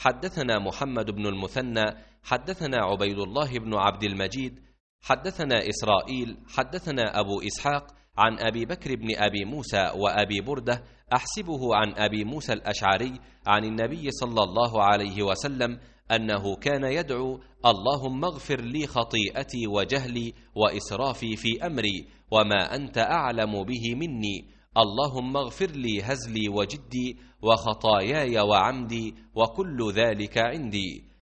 حدثنا محمد بن المثنى حدثنا عبيد الله بن عبد المجيد حدثنا إسرائيل حدثنا أبو إسحاق عن أبي بكر بن أبي موسى وأبي بردة أحسبه عن أبي موسى الأشعري عن النبي صلى الله عليه وسلم أنه كان يدعو: اللهم اغفر لي خطيئتي وجهلي وإسرافي في أمري وما أنت أعلم به مني، اللهم اغفر لي هزلي وجدي وخطاياي وعمدي وكل ذلك عندي.